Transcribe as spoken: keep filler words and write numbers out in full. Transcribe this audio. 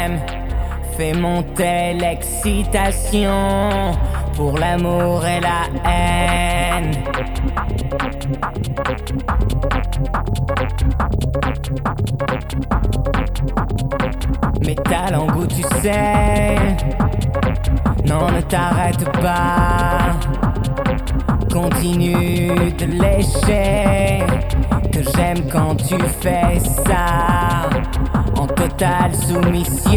t'aime. Fais monter l'excitation pour l'amour et la haine. Mais ta langue où tu sais, non ne t'arrête pas. Continue de lécher, que j'aime quand tu fais ça, en totale soumission.